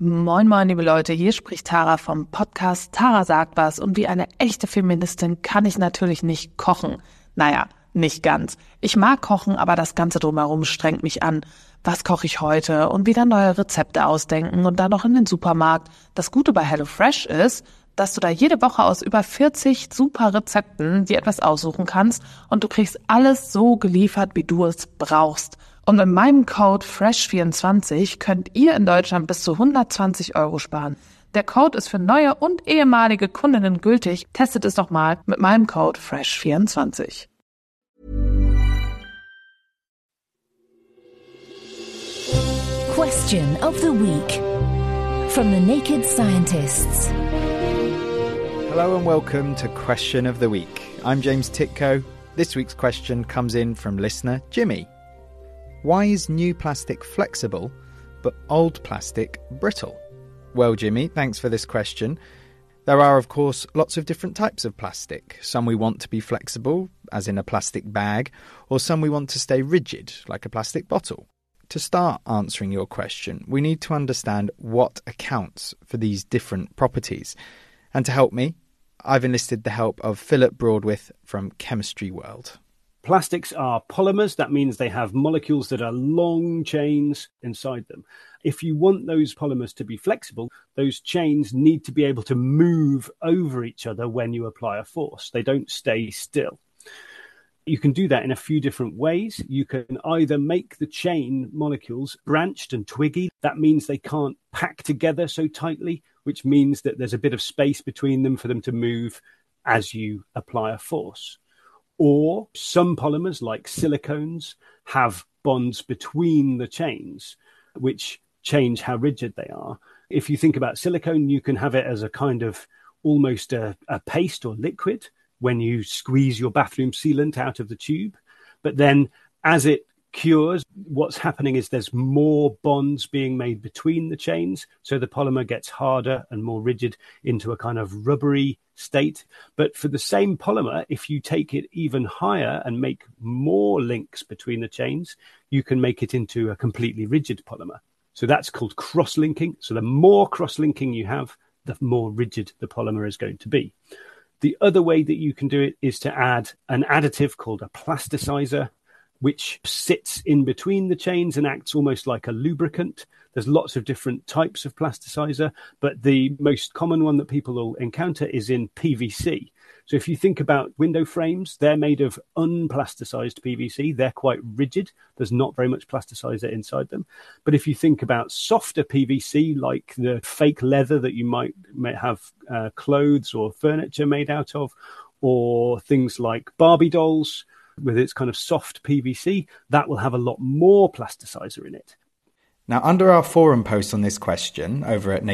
Moin moin liebe Leute, hier spricht Tara vom Podcast Tara sagt was und wie eine echte Feministin kann ich natürlich nicht kochen. Naja, nicht ganz. Ich mag kochen, aber das Ganze drumherum strengt mich an. Was koche ich heute und wieder neue Rezepte ausdenken und dann noch in den Supermarkt. Das Gute bei HelloFresh ist, dass du da jede Woche aus über 40 super Rezepten dir etwas aussuchen kannst und du kriegst alles so geliefert, wie du es brauchst. Und mit meinem Code FRESH24 könnt ihr in Deutschland bis zu 120 € sparen. Der Code ist für neue und ehemalige Kundinnen gültig. Testet es doch mal mit meinem Code FRESH24. Question of the Week from the Naked Scientists. Hello and welcome to Question of the Week. I'm James Titko. This week's question comes in from listener Jimmy. Why is new plastic flexible, but old plastic brittle? Well, Jimmy, thanks for this question. There are, of course, lots of different types of plastic. Some we want to be flexible, as in a plastic bag, or some we want to stay rigid, like a plastic bottle. To start answering your question, we need to understand what accounts for these different properties. And to help me, I've enlisted the help of Philip Broadwith from Chemistry World. Plastics are polymers. That means they have molecules that are long chains inside them. If you want those polymers to be flexible, those chains need to be able to move over each other when you apply a force. They don't stay still. You can do that in a few different ways. You can either make the chain molecules branched and twiggy. That means they can't pack together so tightly, which means that there's a bit of space between them for them to move as you apply a force. Or some polymers, like silicones, have bonds between the chains, which change how rigid they are. If you think about silicone, you can have it as a kind of almost a paste or liquid when you squeeze your bathroom sealant out of the tube. But then as it cures, what's happening is there's more bonds being made between the chains. So the polymer gets harder and more rigid into a kind of rubbery state. But for the same polymer, if you take it even higher and make more links between the chains, you can make it into a completely rigid polymer. So that's called cross-linking. So the more cross-linking you have, the more rigid the polymer is going to be. The other way that you can do it is to add an additive called a plasticizer, which sits in between the chains and acts almost like a lubricant. There's lots of different types of plasticizer, but the most common one that people will encounter is in PVC. So if you think about window frames, they're made of unplasticized PVC. They're quite rigid. There's not very much plasticizer inside them. But if you think about softer PVC, like the fake leather that you might have clothes or furniture made out of, or things like Barbie dolls, with its kind of soft PVC, that will have a lot more plasticizer in it. Now, under our forum post on this question, over at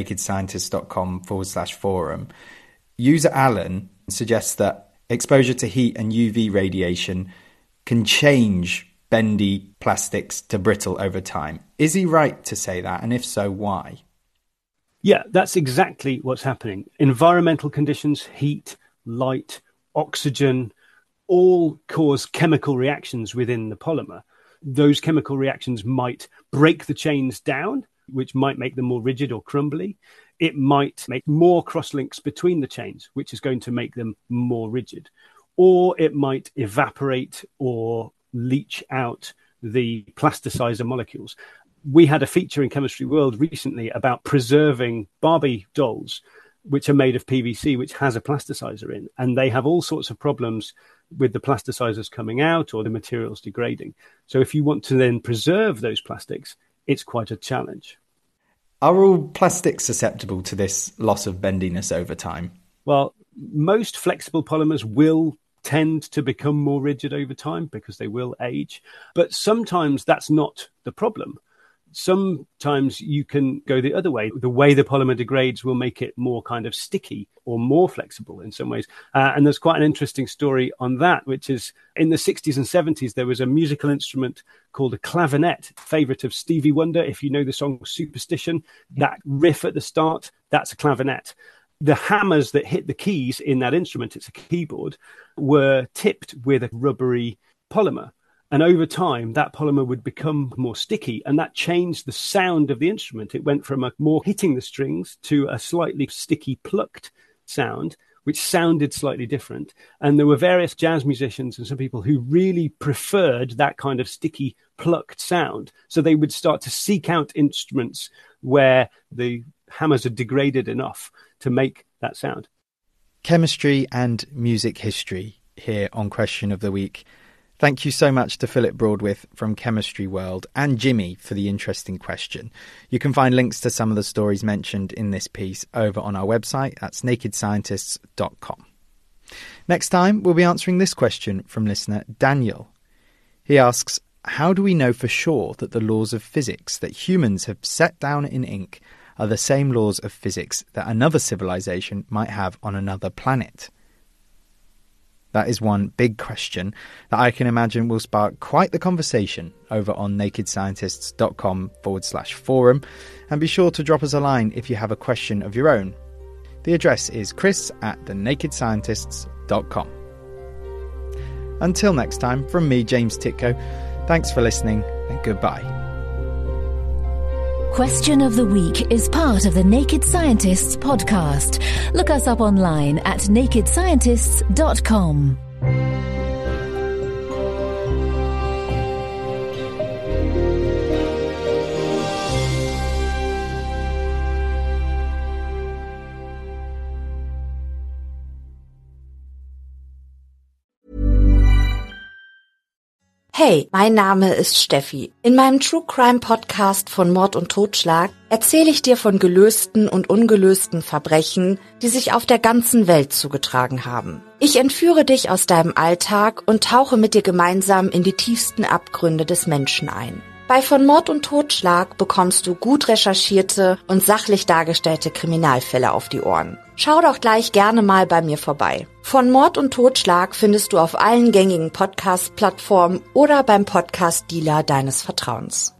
nakedscientist.com/forum, user Alan suggests that exposure to heat and UV radiation can change bendy plastics to brittle over time. Is he right to say that? And if so, why? Yeah, that's exactly what's happening. Environmental conditions, heat, light, oxygen, all cause chemical reactions within the polymer. Those chemical reactions might break the chains down, which might make them more rigid or crumbly. It might make more cross-links between the chains, which is going to make them more rigid. Or it might evaporate or leach out the plasticizer molecules. We had a feature in Chemistry World recently about preserving Barbie dolls, which are made of PVC, which has a plasticizer in, and they have all sorts of problems with the plasticizers coming out or the materials degrading. So if you want to then preserve those plastics, it's quite a challenge. Are all plastics susceptible to this loss of bendiness over time? Well, most flexible polymers will tend to become more rigid over time because they will age, but sometimes that's not the problem. Sometimes you can go the other way. The way the polymer degrades will make it more kind of sticky or more flexible in some ways. And there's quite an interesting story on that, which is in the 60s and 70s, there was a musical instrument called a clavinet, favorite of Stevie Wonder. If you know the song Superstition, that riff at the start, that's a clavinet. The hammers that hit the keys in that instrument, it's a keyboard, were tipped with a rubbery polymer. And over time, that polymer would become more sticky, and that changed the sound of the instrument. It went from a more hitting the strings to a slightly sticky plucked sound, which sounded slightly different. And there were various jazz musicians and some people who really preferred that kind of sticky plucked sound. So they would start to seek out instruments where the hammers are degraded enough to make that sound. Chemistry and music history here on Question of the Week. Thank you so much to Philip Broadwith from Chemistry World and Jimmy for the interesting question. You can find links to some of the stories mentioned in this piece over on our website. That's nakedscientists.com. Next time, we'll be answering this question from listener Daniel. He asks, how do we know for sure that the laws of physics that humans have set down in ink are the same laws of physics that another civilization might have on another planet? That is one big question that I can imagine will spark quite the conversation over on nakedscientists.com/forum. And be sure to drop us a line if you have a question of your own. The address is chris@thenakedscientists.com. Until next time, from me, James Titko, thanks for listening and goodbye. Question of the Week is part of the Naked Scientists podcast. Look us up online at nakedscientists.com. Hey, mein Name ist Steffi. In meinem True Crime Podcast von Mord und Totschlag erzähle ich dir von gelösten und ungelösten Verbrechen, die sich auf der ganzen Welt zugetragen haben. Ich entführe dich aus deinem Alltag und tauche mit dir gemeinsam in die tiefsten Abgründe des Menschen ein. Bei Von Mord und Totschlag bekommst du gut recherchierte und sachlich dargestellte Kriminalfälle auf die Ohren. Schau doch gleich gerne mal bei mir vorbei. Von Mord und Totschlag findest du auf allen gängigen Podcast-Plattformen oder beim Podcast-Dealer deines Vertrauens.